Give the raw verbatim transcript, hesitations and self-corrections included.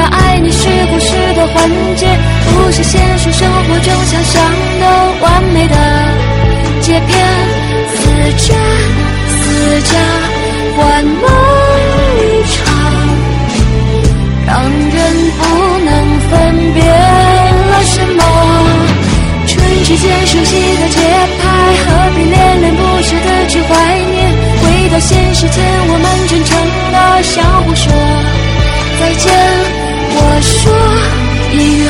爱你是故事的环节，不是现实生活中想象的完美的节片。似真似假，幻梦一场，让人不能分辨了什么。春之间熟悉的节拍，何必恋恋不舍的去怀念？回到现实前，我们真诚地相互说再见。我说音乐